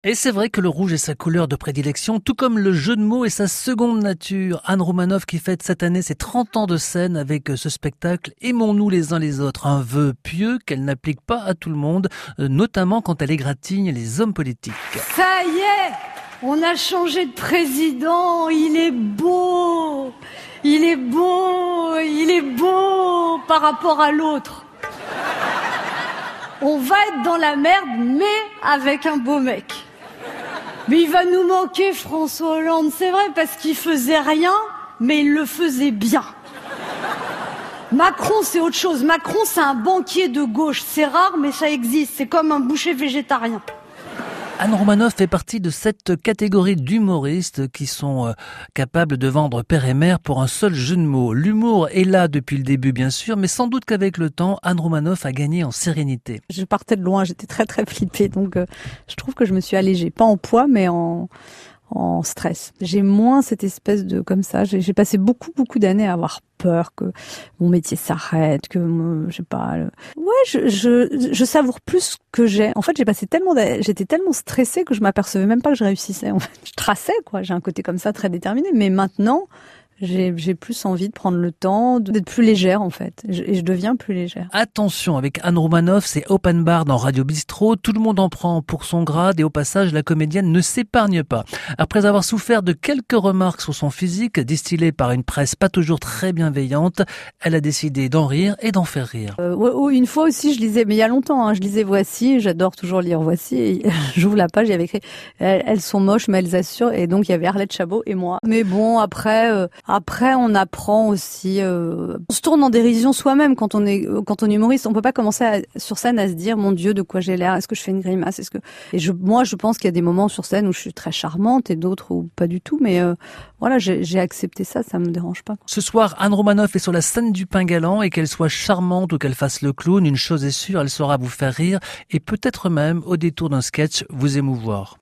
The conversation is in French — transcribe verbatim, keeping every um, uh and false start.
Et c'est vrai que le rouge est sa couleur de prédilection, tout comme le jeu de mots est sa seconde nature. Anne Romanoff qui fête cette année ses trente ans de scène avec ce spectacle « Aimons-nous les uns les autres », un vœu pieux qu'elle n'applique pas à tout le monde, notamment quand elle égratigne les hommes politiques. Ça y est, on a changé de président, il est beau, il est beau, il est beau par rapport à l'autre. On va être dans la merde, mais avec un beau mec. Mais il va nous manquer François Hollande, c'est vrai, parce qu'il faisait rien, mais il le faisait bien. Macron, c'est autre chose. Macron, c'est un banquier de gauche. C'est rare, mais ça existe. C'est comme un boucher végétarien. Anne Romanoff fait partie de cette catégorie d'humoristes qui sont euh, capables de vendre père et mère pour un seul jeu de mots. L'humour est là depuis le début, bien sûr, mais sans doute qu'avec le temps, Anne Romanoff a gagné en sérénité. Je partais de loin, j'étais très très flippée, donc euh, je trouve que je me suis allégée, pas en poids, mais en en stress. J'ai moins cette espèce de comme ça. J'ai, j'ai passé beaucoup beaucoup d'années à avoir peur que mon métier s'arrête, que euh, je sais pas. Le... Ouais, je, je je savoure plus ce que j'ai. En fait, j'ai passé tellement, d'a... j'étais tellement stressée que je m'apercevais même pas que je réussissais. En fait, je traçais quoi. J'ai un côté comme ça très déterminé, mais maintenant. J'ai, j'ai plus envie de prendre le temps, d'être plus légère en fait. Et je, et je deviens plus légère. Attention, avec Anne Romanoff, c'est open bar dans Radio Bistrot. Tout le monde en prend pour son grade et au passage, la comédienne ne s'épargne pas. Après avoir souffert de quelques remarques sur son physique, distillées par une presse pas toujours très bienveillante, elle a décidé d'en rire et d'en faire rire. Euh, ouais, une fois aussi, je lisais, mais il y a longtemps, hein, je lisais Voici. J'adore toujours lire Voici. Et j'ouvre la page, il y avait écrit elles, elles sont moches, mais elles assurent. Et donc il y avait Arlette Chabot et moi. Mais bon, après. Euh, Après, on apprend aussi. Euh, on se tourne en dérision soi-même quand on est quand on est humoriste. On peut pas commencer à, sur scène à se dire mon Dieu, de quoi j'ai l'air. Est-ce que je fais une grimace? Est-ce que et je moi je pense qu'il y a des moments sur scène où je suis très charmante et d'autres où pas du tout. Mais euh, voilà, j'ai, j'ai accepté ça. Ça me dérange pas. Ce soir, Anne Romanoff est sur la scène du Pain Galant et qu'elle soit charmante ou qu'elle fasse le clown, une chose est sûre, elle saura vous faire rire et peut-être même au détour d'un sketch vous émouvoir.